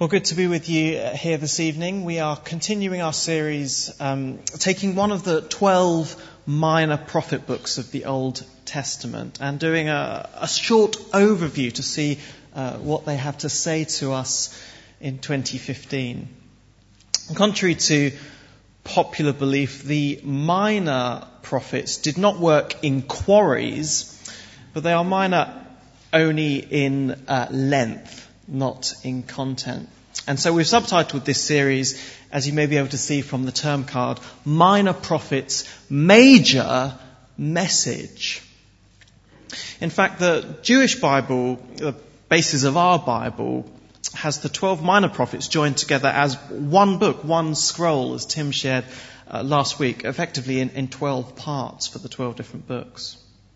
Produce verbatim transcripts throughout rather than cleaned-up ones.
Well, good to be with you here this evening. We are continuing our series, um, taking one of the twelve minor prophet books of the Old Testament and doing a, a short overview to see uh, what they have to say to us in twenty fifteen. Contrary to popular belief, the minor prophets did not work in quarries, but they are minor only in uh, length, not in content. And so we've subtitled this series, as you may be able to see from the term card, Minor Prophets, Major Message. In fact, the Jewish Bible, the basis of our Bible, has the twelve minor prophets joined together as one book, one scroll, as Tim shared uh, last week, effectively in, in twelve parts for the twelve different books.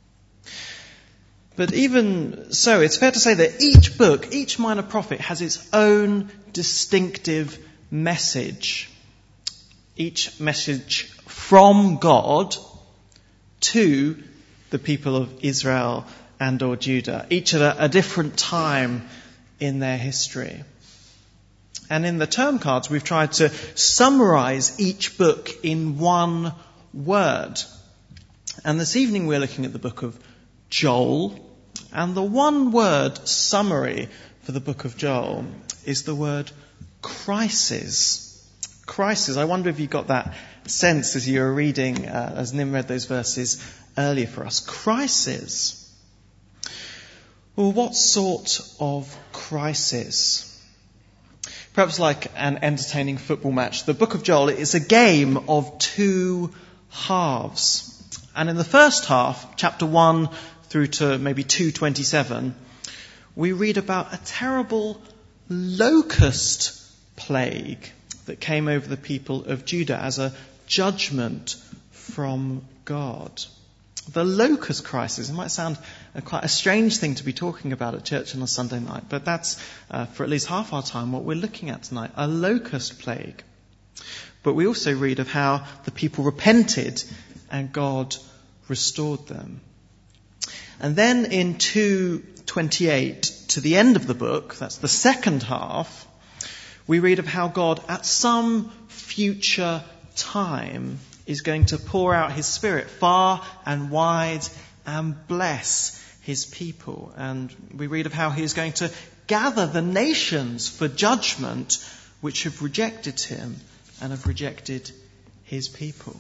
But even so, it's fair to say that each book, each minor prophet has its own distinctive message. Each message from God to the people of Israel and or Judah, each at a, a different time in their history. And in the term cards, we've tried to summarize each book in one word. And this evening we're looking at the book of Joel, and the one word summary for the book of Joel is the word crisis. Crisis. I wonder if you got that sense as you were reading, uh, as Nim read those verses earlier for us. Crisis. Well, what sort of crisis? Perhaps like an entertaining football match. The book of Joel is a game of two halves. And in the first half, chapter one through to maybe two twenty-seven, we read about a terrible locust plague that came over the people of Judah as a judgment from God. The locust crisis. It might sound a quite a strange thing to be talking about at church on a Sunday night, but that's uh, for at least half our time what we're looking at tonight, a locust plague. But we also read of how the people repented and God restored them. And then in two twenty-eight, to the end of the book, that's the second half, we read of how God at some future time is going to pour out his Spirit far and wide and bless his people. And we read of how he is going to gather the nations for judgment which have rejected him and have rejected his people.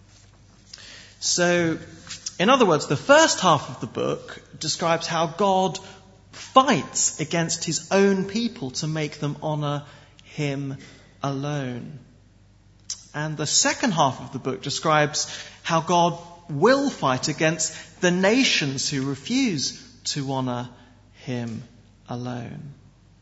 So, in other words, the first half of the book describes how God fights against his own people to make them honour him alone. And the second half of the book describes how God will fight against the nations who refuse to honour him alone.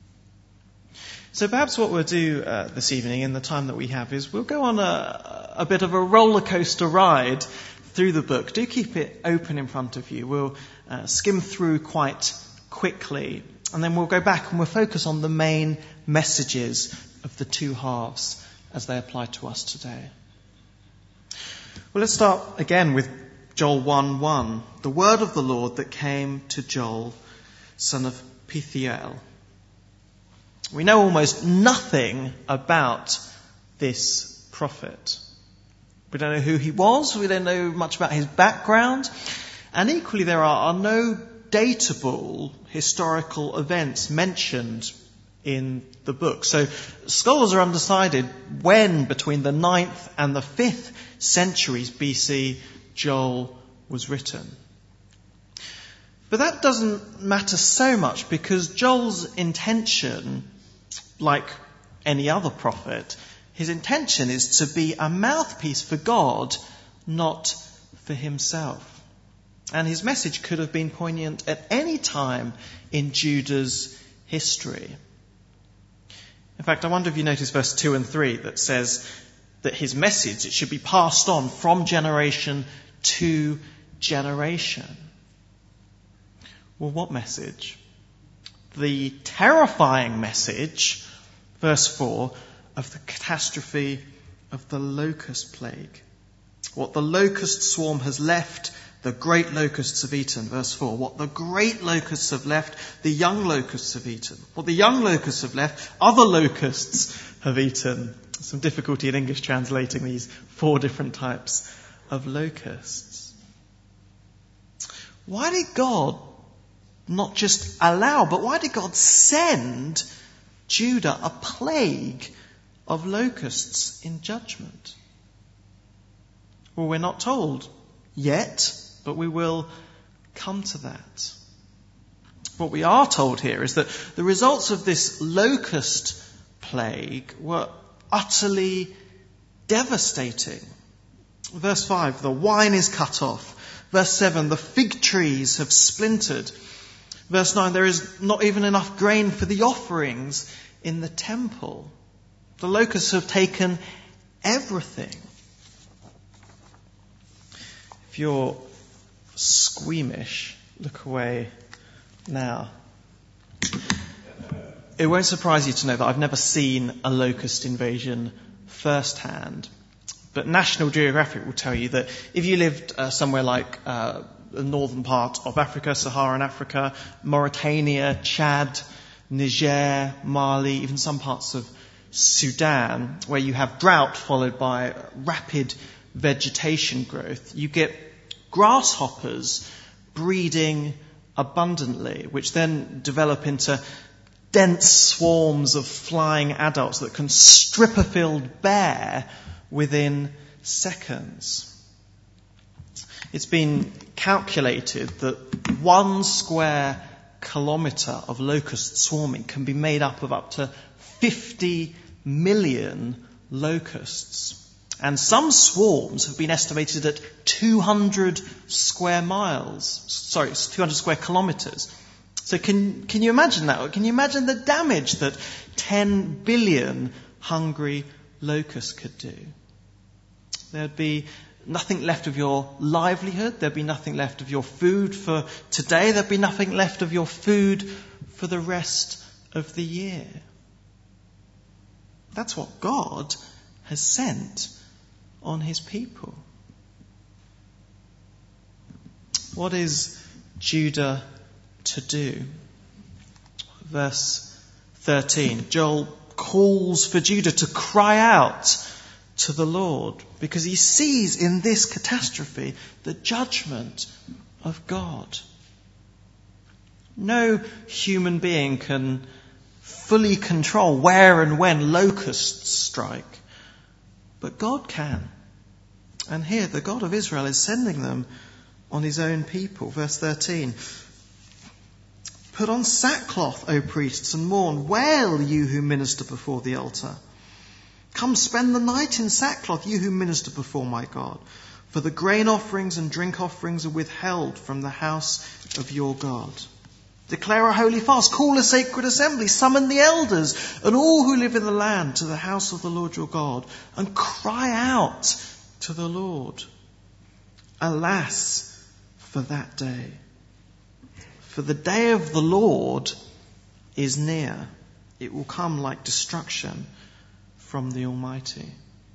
So perhaps what we'll do uh, this evening in the time that we have is we'll go on a, a bit of a roller coaster ride through the book. Do keep it open in front of you. We'll uh, skim through quite quickly, and then we'll go back and we'll focus on the main messages of the two halves as they apply to us today. Well, let's start again with Joel one one. The word of the Lord that came to Joel, son of Pethuel. We know almost nothing about this prophet. We don't know who he was. We don't know much about his background. And equally, there are, are no datable historical events mentioned in the book. So scholars are undecided when between the ninth and the fifth centuries B C Joel was written. But that doesn't matter so much because Joel's intention, like any other prophet, his intention is to be a mouthpiece for God, not for himself. And his message could have been poignant at any time in Judah's history. In fact, I wonder if you notice verse two and three that says that his message, it should be passed on from generation to generation. Well, what message? The terrifying message, verse four, of the catastrophe of the locust plague. What the locust swarm has left The great locusts have eaten. Verse four. What the great locusts have left, the young locusts have eaten. What the young locusts have left, other locusts have eaten. Some difficulty in English translating these four different types of locusts. Why did God not just allow, but why did God send Judah a plague of locusts in judgment? Well, we're not told yet, but we will come to that. What we are told here is that the results of this locust plague were utterly devastating. Verse five, the wine is cut off. Verse seven, the fig trees have splintered. Verse nine, there is not even enough grain for the offerings in the temple. The locusts have taken everything. If you're squeamish, look away now. It won't surprise you to know that I've never seen a locust invasion firsthand. But National Geographic will tell you that if you lived uh, somewhere like uh, the northern part of Africa, Saharan Africa, Mauritania, Chad, Niger, Mali, even some parts of Sudan, where you have drought followed by rapid vegetation growth, you get grasshoppers breeding abundantly, which then develop into dense swarms of flying adults that can strip a field bare within seconds. It's been calculated that one square kilometre of locust swarming can be made up of up to fifty million locusts. And some swarms have been estimated at two hundred square miles, sorry, two hundred square kilometres. So can, can you imagine that? Can you imagine the damage that ten billion hungry locusts could do? There'd be nothing left of your livelihood. There'd be nothing left of your food for today. There'd be nothing left of your food for the rest of the year. That's what God has sent on his people. What is Judah to do? Verse thirteen. Joel calls for Judah to cry out to the Lord because he sees in this catastrophe the judgment of God. No human being can fully control where and when locusts strike, but God can. And here the God of Israel is sending them on his own people. Verse thirteen. Put on sackcloth, O priests, and mourn. Wail, you who minister before the altar. Come spend the night in sackcloth, you who minister before my God. For the grain offerings and drink offerings are withheld from the house of your God. Declare a holy fast, call a sacred assembly, summon the elders and all who live in the land to the house of the Lord your God, and cry out to the Lord. Alas, for that day. For the day of the Lord is near. It will come like destruction from the Almighty.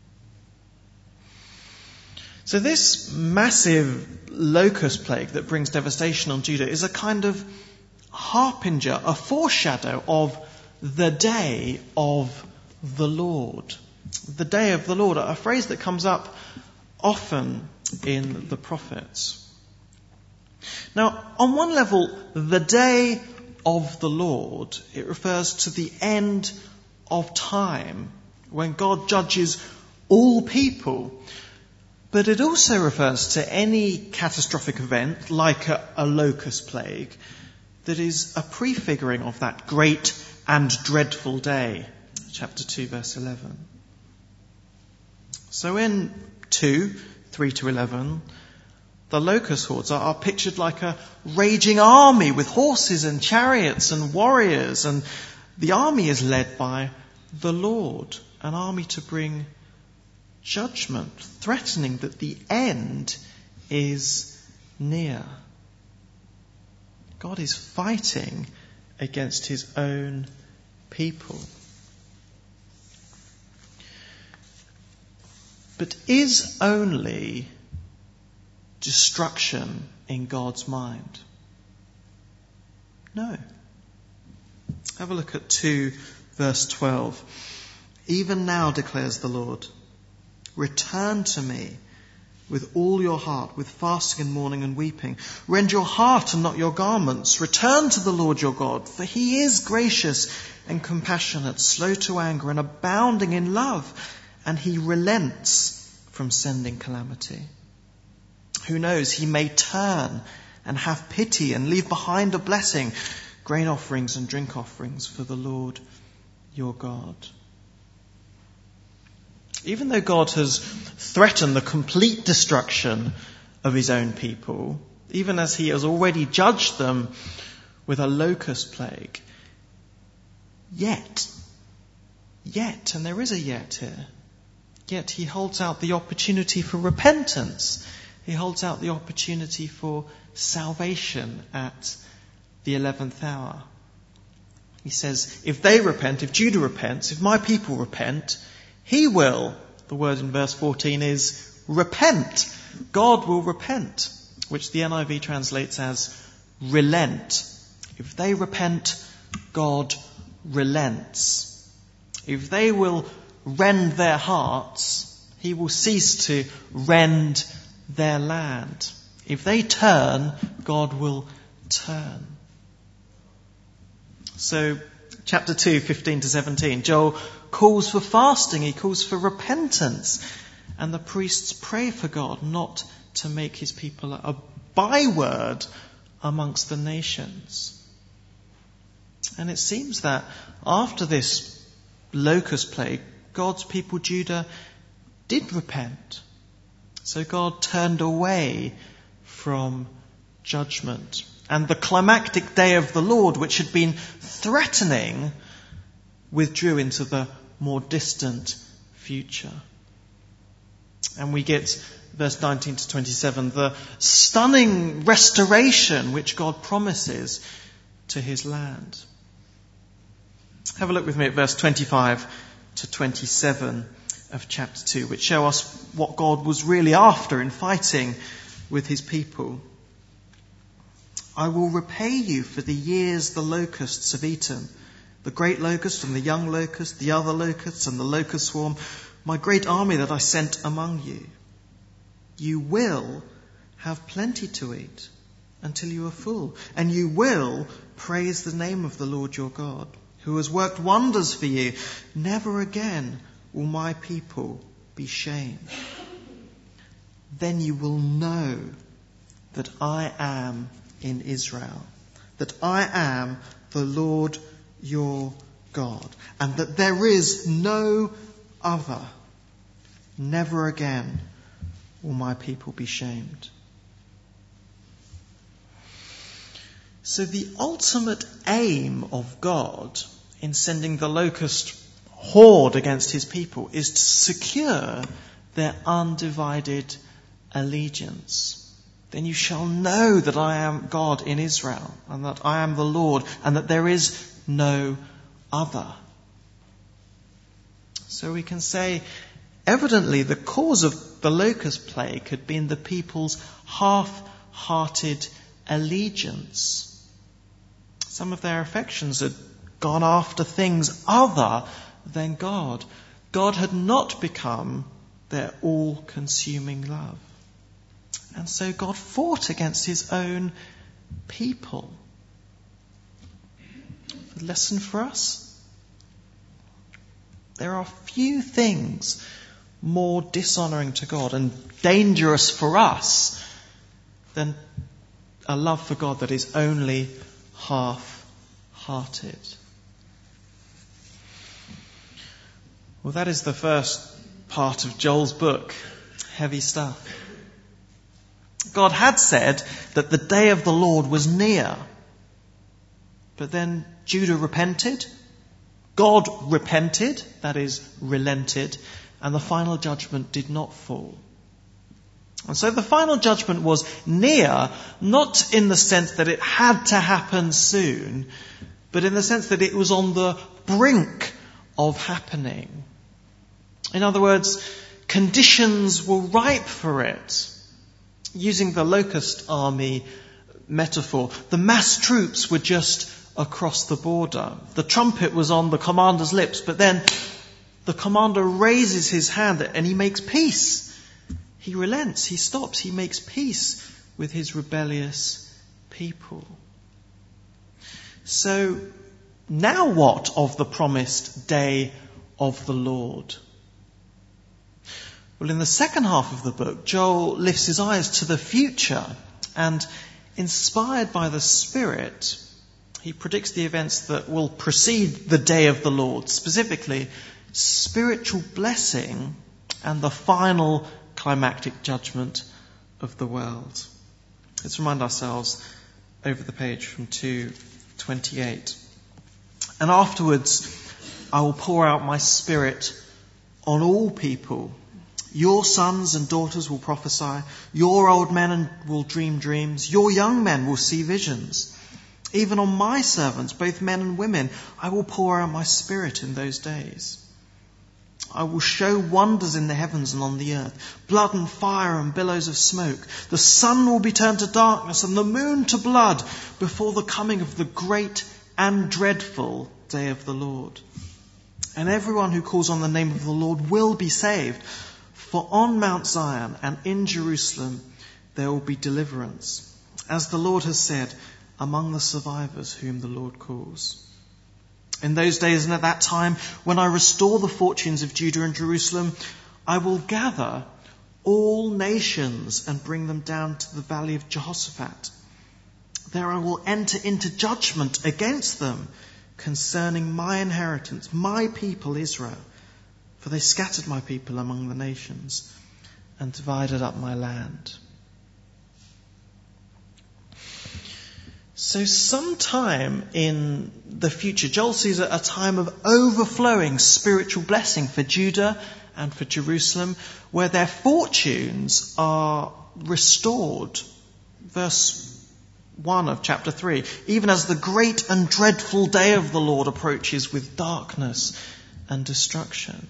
So this massive locust plague that brings devastation on Judah is a kind of harbinger, a foreshadow of the day of the Lord. The day of the Lord, a phrase that comes up often in the prophets. Now, on one level, the day of the Lord, it refers to the end of time, when God judges all people. But it also refers to any catastrophic event, like a, a locust plague, that is a prefiguring of that great and dreadful day. Chapter two, verse eleven. So in two, three to eleven, the locust hordes are, are pictured like a raging army with horses and chariots and warriors. And the army is led by the Lord, an army to bring judgment, threatening that the end is near. God is fighting against his own people. But is only destruction in God's mind? No. Have a look at two, verse twelve. Even now, declares the Lord, return to me with all your heart, with fasting and mourning and weeping. Rend your heart and not your garments. Return to the Lord your God, for he is gracious and compassionate, slow to anger and abounding in love, and he relents from sending calamity. Who knows, he may turn and have pity and leave behind a blessing, grain offerings and drink offerings for the Lord your God. Even though God has threatened the complete destruction of his own people, even as he has already judged them with a locust plague, yet, yet, and there is a yet here, yet he holds out the opportunity for repentance. He holds out the opportunity for salvation at the eleventh hour. He says, if they repent, if Judah repents, if my people repent, he will, the word in verse fourteen is repent. God will repent, which the N I V translates as relent. If they repent, God relents. If they will rend their hearts, he will cease to rend their land. If they turn, God will turn. So, chapter two, fifteen to seventeen, Joel calls for fasting, he calls for repentance, and the priests pray for God not to make his people a byword amongst the nations. And it seems that after this locust plague, God's people Judah did repent. So God turned away from judgment. And the climactic day of the Lord, which had been threatening, withdrew into the more distant future. And we get, verse nineteen to twenty-seven, the stunning restoration which God promises to his land. Have a look with me at verse twenty-five to twenty-seven of chapter two, which show us what God was really after in fighting with his people. I will repay you for the years the locusts have eaten, the great locust and the young locust, the other locusts and the locust swarm, my great army that I sent among you. You will have plenty to eat until you are full, and you will praise the name of the Lord your God, who has worked wonders for you. Never again will my people be shamed. Then you will know that I am in Israel, that I am the Lord your God, and that there is no other. Never again will my people be shamed. So the ultimate aim of God in sending the locust horde against his people is to secure their undivided allegiance. Then you shall know that I am God in Israel, and that I am the Lord, and that there is no other. So we can say, evidently the cause of the locust plague had been the people's half-hearted allegiance. Some of their affections had gone after things other than God. God had not become their all-consuming love. And so God fought against his own people. The lesson for us? There are few things more dishonouring to God and dangerous for us than a love for God that is only half-hearted. Well, that is the first part of Joel's book. Heavy stuff. God had said that the day of the Lord was near. But then Judah repented. God repented, that is, relented, and the final judgment did not fall. And so the final judgment was near, not in the sense that it had to happen soon, but in the sense that it was on the brink of happening. In other words, conditions were ripe for it. Using the locust army metaphor, the mass troops were just across the border. The trumpet was on the commander's lips, but then the commander raises his hand and he makes peace. He relents, he stops, he makes peace with his rebellious people. So now what of the promised day of the Lord? Well, in the second half of the book, Joel lifts his eyes to the future and, inspired by the Spirit, he predicts the events that will precede the day of the Lord, specifically spiritual blessing and the final climactic judgment of the world. Let's remind ourselves over the page from two twenty-eight. And afterwards I will pour out my Spirit on all people. Your sons and daughters will prophesy. Your old men will dream dreams. Your young men will see visions. Even on my servants, both men and women, I will pour out my Spirit in those days. I will show wonders in the heavens and on the earth, blood and fire and billows of smoke. The sun will be turned to darkness and the moon to blood before the coming of the great and dreadful day of the Lord. And everyone who calls on the name of the Lord will be saved. For on Mount Zion and in Jerusalem there will be deliverance, as the Lord has said, among the survivors whom the Lord calls. In those days and at that time, when I restore the fortunes of Judah and Jerusalem, I will gather all nations and bring them down to the valley of Jehoshaphat. There I will enter into judgment against them concerning my inheritance, my people Israel. For they scattered my people among the nations and divided up my land. So sometime in the future, Joel sees a time of overflowing spiritual blessing for Judah and for Jerusalem, where their fortunes are restored. Verse one of chapter three, even as the great and dreadful day of the Lord approaches with darkness and destruction.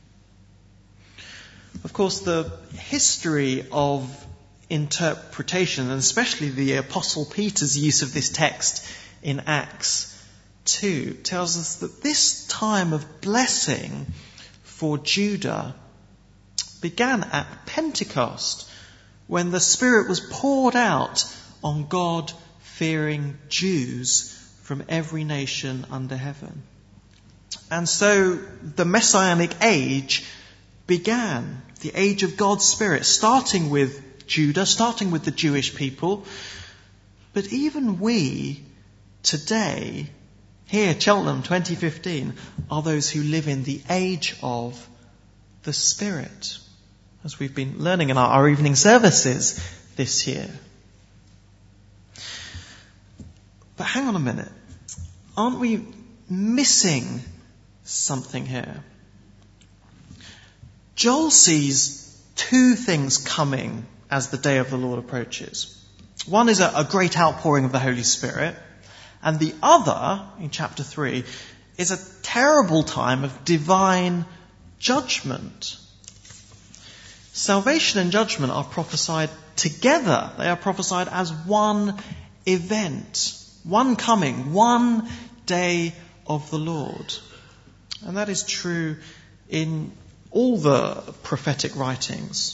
Of course, the history of interpretation, and especially the Apostle Peter's use of this text in Acts two, tells us that this time of blessing for Judah began at Pentecost, when the Spirit was poured out on God-fearing Jews from every nation under heaven. And so the Messianic age began, the age of God's Spirit, starting with Judah, starting with the Jewish people. But even we today, here Cheltenham twenty fifteen, are those who live in the age of the Spirit, as we've been learning in our, our evening services this year. But hang on a minute. Aren't we missing something here? Joel sees two things coming as the day of the Lord approaches. One is a, a great outpouring of the Holy Spirit, and the other, in chapter three, is a terrible time of divine judgment. Salvation and judgment are prophesied together. They are prophesied as one event, one coming, one day of the Lord. And that is true in all the prophetic writings.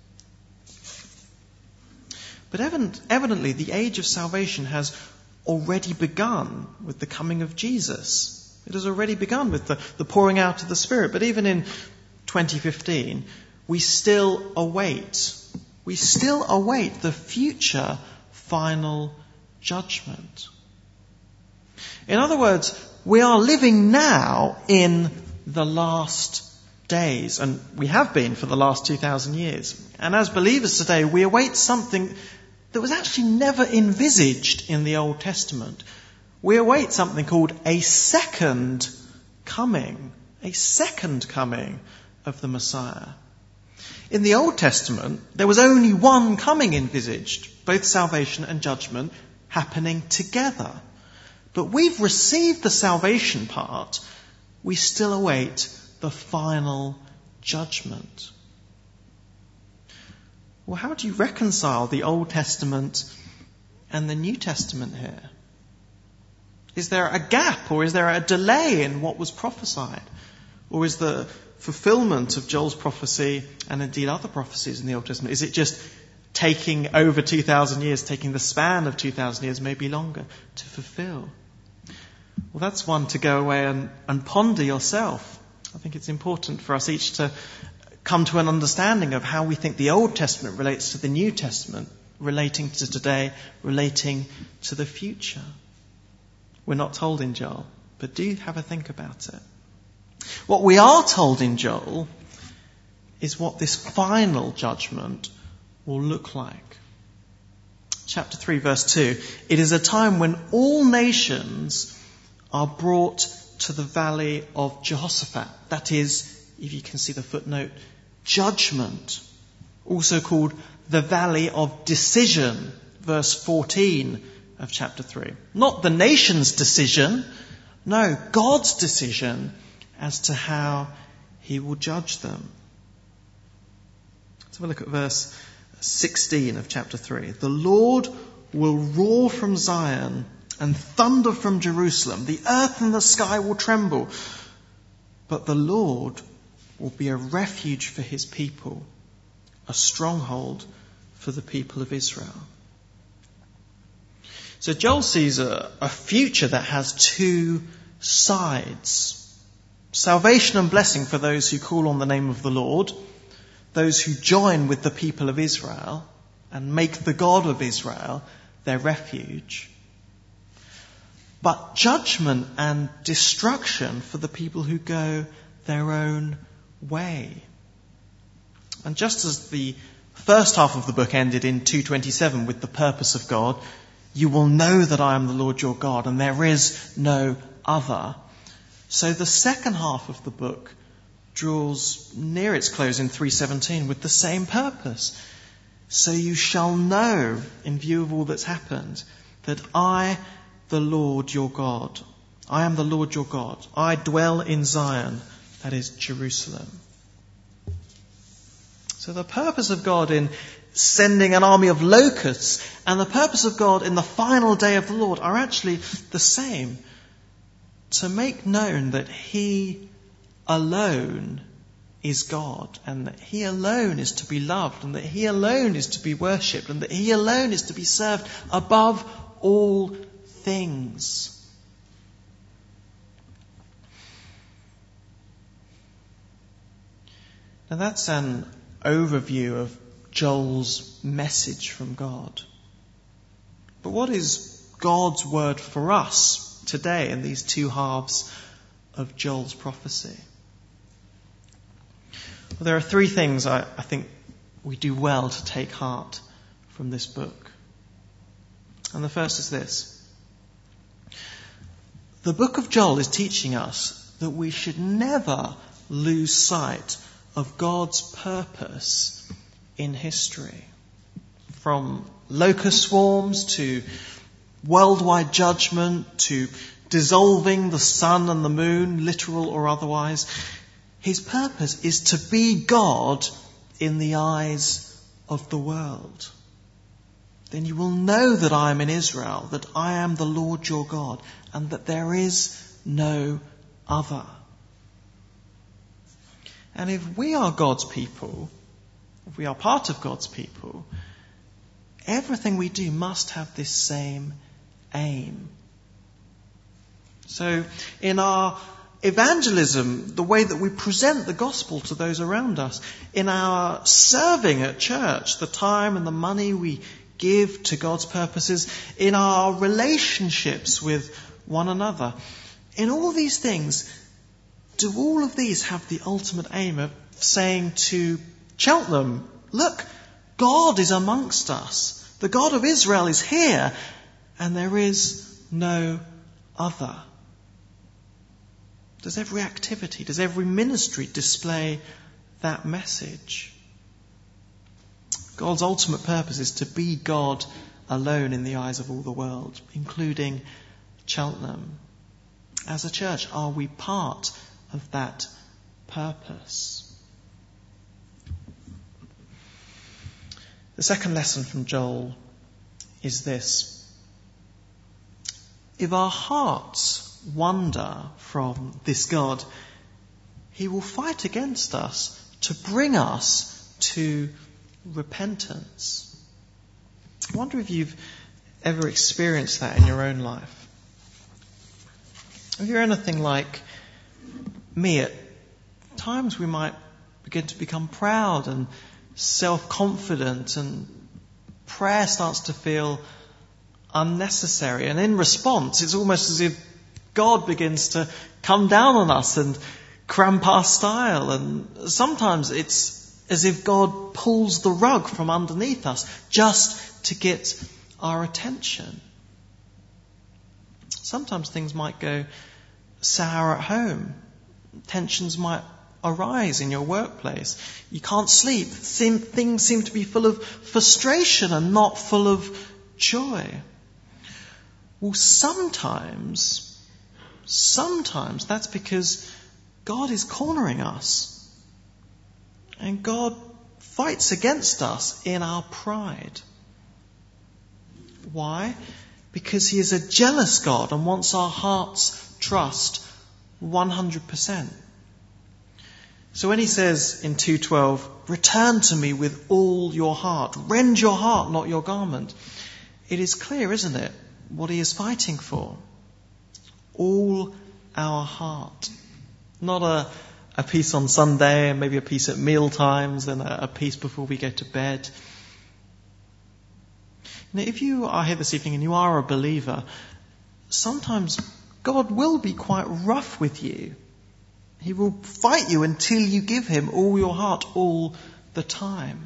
But evident, evidently the age of salvation has already begun with the coming of Jesus. It has already begun with the, the pouring out of the Spirit. But even in twenty fifteen, we still await, we still await the future final judgment. In other words, we are living now in the last days, and we have been for the last two thousand years. And as believers today, we await something that was actually never envisaged in the Old Testament. We await something called a second coming, a second coming of the Messiah. In the Old Testament, there was only one coming envisaged, both salvation and judgment happening together. But we've received the salvation part, we still await the final judgment. Well, how do you reconcile the Old Testament and the New Testament here? Is there a gap, or is there a delay in what was prophesied? Or is the fulfillment of Joel's prophecy, and indeed other prophecies in the Old Testament, is it just taking over two thousand years, taking the span of two thousand years, maybe longer, to fulfill? Well, that's one to go away and, and ponder yourself. I think it's important for us each to come to an understanding of how we think the Old Testament relates to the New Testament, relating to today, relating to the future. We're not told in Joel, but do have a think about it. What we are told in Joel is what this final judgment will look like. Chapter three, verse two. It is a time when all nations are brought to the valley of Jehoshaphat. That is, if you can see the footnote, judgment. Also called the valley of decision. Verse fourteen of chapter three. Not the nation's decision. No, God's decision as to how he will judge them. Let's have a look at verse sixteen of chapter three. The Lord will roar from Zion and thunder from Jerusalem. The earth and the sky will tremble. But the Lord will be a refuge for his people, a stronghold for the people of Israel. So Joel sees a, a future that has two sides. Salvation and blessing for those who call on the name of the Lord, those who join with the people of Israel and make the God of Israel their refuge. But judgment and destruction for the people who go their own way. And just as the first half of the book ended in two twenty-seven with the purpose of God, you will know that I am the Lord your God and there is no other. So the second half of the book draws near its close in three seventeen with the same purpose. So you shall know, in view of all that's happened, that I, the Lord your God, I am the Lord your God. I dwell in Zion, that is Jerusalem. So the purpose of God in sending an army of locusts and the purpose of God in the final day of the Lord are actually the same. To make known that he alone is God, and that he alone is to be loved, and that he alone is to be worshipped, and that he alone is to be served above all things. Now that's an overview of Joel's message from God. But what is God's word for us today in these two halves of Joel's prophecy? Well, there are three things I, I think we do well to take heart from this book. And the first is this. The book of Joel is teaching us that we should never lose sight of God's purpose in history. From locust swarms to worldwide judgment to dissolving the sun and the moon, literal or otherwise, his purpose is to be God in the eyes of the world. Then you will know that I am in Israel, that I am the Lord your God, and that there is no other. And if we are God's people, if we are part of God's people, everything we do must have this same aim. So in our evangelism, the way that we present the gospel to those around us, in our serving at church, the time and the money we give to God's purposes, in our relationships with one another, in all these things, do all of these have the ultimate aim of saying to Cheltenham, look, God is amongst us. The God of Israel is here, and there is no other. Does every activity, does every ministry display that message? God's ultimate purpose is to be God alone in the eyes of all the world, including Cheltenham. As a church, are we part of that purpose? The second lesson from Joel is this. If our hearts wander from this God, he will fight against us to bring us to repentance. I wonder if you've ever experienced that in your own life. If you're anything like me, at times we might begin to become proud and self-confident, and prayer starts to feel unnecessary. And in response, it's almost as if God begins to come down on us and cramp our style. And sometimes it's as if God pulls the rug from underneath us just to get our attention. Sometimes things might go sour at home. Tensions might arise in your workplace. You can't sleep. Things seem to be full of frustration and not full of joy. Well, sometimes, sometimes that's because God is cornering us. And God fights against us in our pride. Why? Because he is a jealous God and wants our heart's trust one hundred percent. So when he says in two twelve, return to me with all your heart, rend your heart, not your garment, it is clear, isn't it, what he is fighting for? All our heart. Not a, a piece on Sunday, and maybe a piece at meal times, and a, a piece before we go to bed. Now, if you are here this evening and you are a believer, sometimes God will be quite rough with you. He will fight you until you give him all your heart all the time.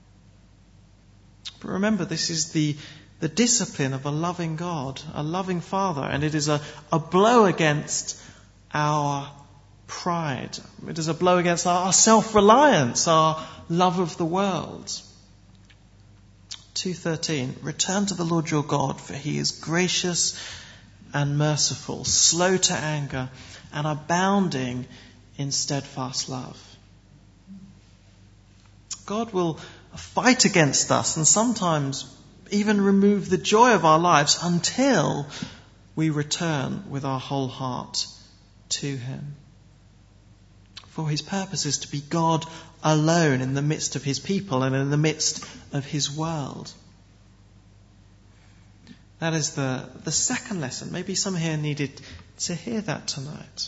But remember, this is the, the discipline of a loving God, a loving Father, and it is a, a blow against our pride. It is a blow against our, our self-reliance, our love of the world. two thirteen, return to the Lord your God, for he is gracious and merciful, slow to anger, and abounding in steadfast love. God will fight against us and sometimes even remove the joy of our lives until we return with our whole heart to him. For his purpose is to be God alone in the midst of his people and in the midst of his world. That is the, the second lesson. Maybe some here needed to hear that tonight.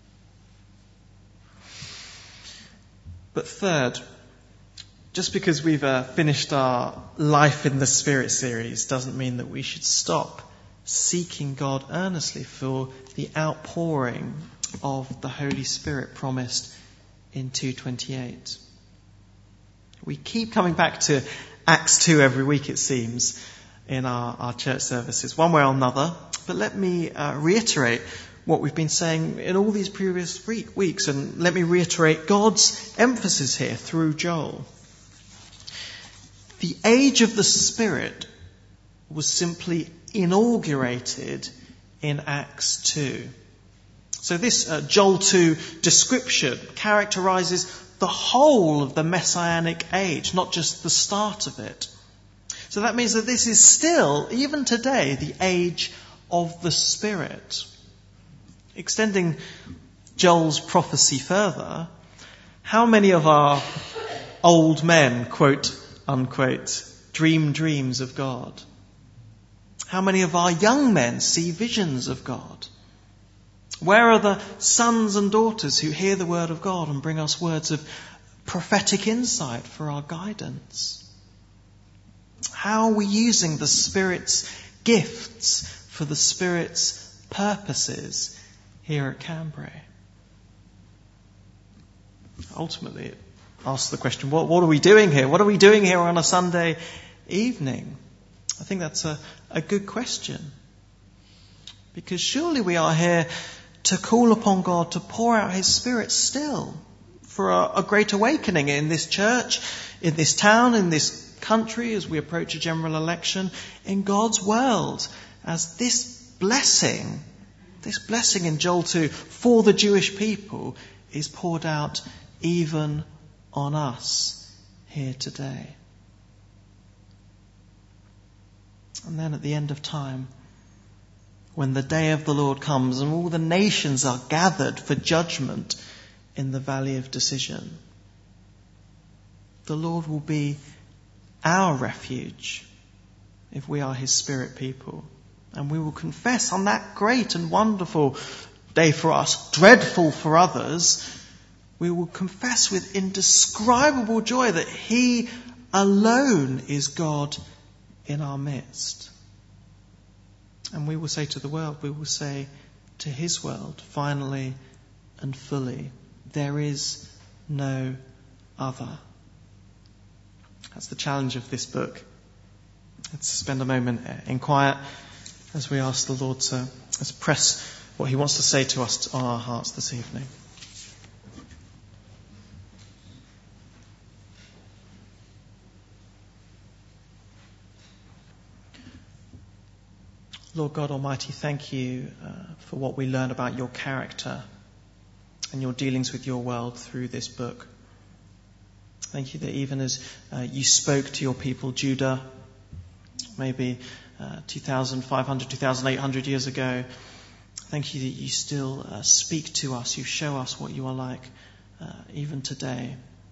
But third, just because we've uh, finished our Life in the Spirit series doesn't mean that we should stop seeking God earnestly for the outpouring of the Holy Spirit promised in two twenty-eight. We keep coming back to Acts two every week, it seems, in our, our church services, one way or another. But let me uh, reiterate what we've been saying in all these previous weeks, and let me reiterate God's emphasis here through Joel. The age of the Spirit was simply inaugurated in Acts two. So this uh, Joel two description characterizes the whole of the Messianic age, not just the start of it. So that means that this is still, even today, the age of the Spirit. Extending Joel's prophecy further, how many of our old men, quote, unquote, dream dreams of God? How many of our young men see visions of God? Where are the sons and daughters who hear the word of God and bring us words of prophetic insight for our guidance? How are we using the Spirit's gifts for the Spirit's purposes here at Cambray? Ultimately, it asks the question, what, what are we doing here? What are we doing here on a Sunday evening? I think that's a, a good question. Because surely we are here to call upon God to pour out his Spirit still for a, a great awakening in this church, in this town, in this country as we approach a general election, in God's world, as this blessing, this blessing in Joel two for the Jewish people is poured out even on us here today. And then at the end of time, when the day of the Lord comes and all the nations are gathered for judgment in the valley of decision, the Lord will be our refuge if we are his Spirit people. And we will confess on that great and wonderful day for us, dreadful for others, we will confess with indescribable joy that he alone is God in our midst. And we will say to the world, we will say to his world, finally and fully, there is no other. That's the challenge of this book. Let's spend a moment in quiet as we ask the Lord to let's press what he wants to say to us on our hearts this evening. Lord God Almighty, thank you uh, for what we learn about your character and your dealings with your world through this book. Thank you that even as uh, you spoke to your people, Judah, maybe uh, two thousand five hundred, two thousand eight hundred years ago, thank you that you still uh, speak to us, you show us what you are like uh, even today.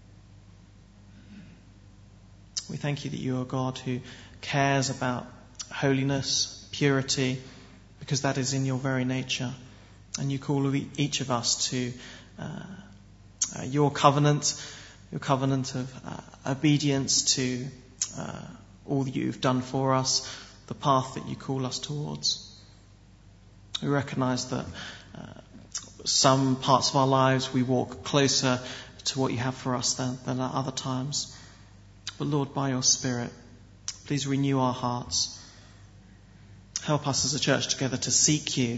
We thank you that you are God who cares about holiness, purity, because that is in your very nature. And you call each of us to uh, uh, your covenant, your covenant of uh, obedience to uh, all that you've done for us, the path that you call us towards. We recognise that uh, some parts of our lives we walk closer to what you have for us than, than at other times. But Lord, by your Spirit, please renew our hearts. Help us as a church together to seek you.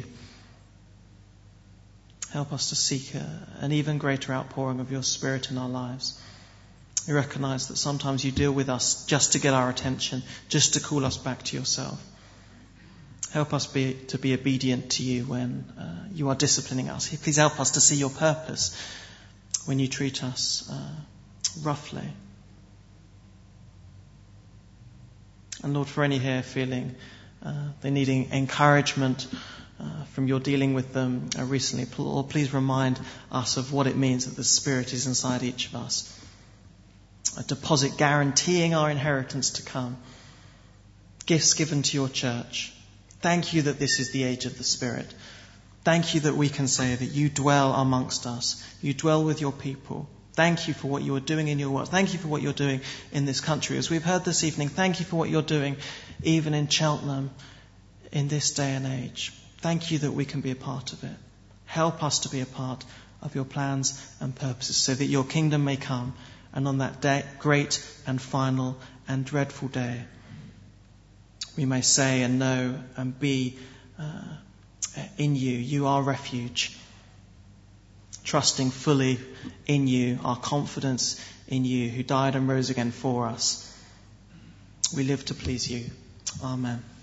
Help us to seek a, an even greater outpouring of your Spirit in our lives. We recognise that sometimes you deal with us just to get our attention, just to call us back to yourself. Help us be, to be obedient to you when uh, you are disciplining us. Please help us to see your purpose when you treat us uh, roughly. And Lord, for any here feeling uh, they're needing encouragement uh, from your dealing with them uh, recently, Lord, please remind us of what it means that the Spirit is inside each of us. A deposit guaranteeing our inheritance to come. Gifts given to your church. Thank you that this is the age of the Spirit. Thank you that we can say that you dwell amongst us. You dwell with your people. Thank you for what you are doing in your world. Thank you for what you're doing in this country. As we've heard this evening, thank you for what you're doing even in Cheltenham in this day and age. Thank you that we can be a part of it. Help us to be a part of your plans and purposes so that your kingdom may come. And on that day, great and final and dreadful day, we may say and know and be uh, in you. You are refuge. Trusting fully in you, our confidence in you, who died and rose again for us. We live to please you. Amen.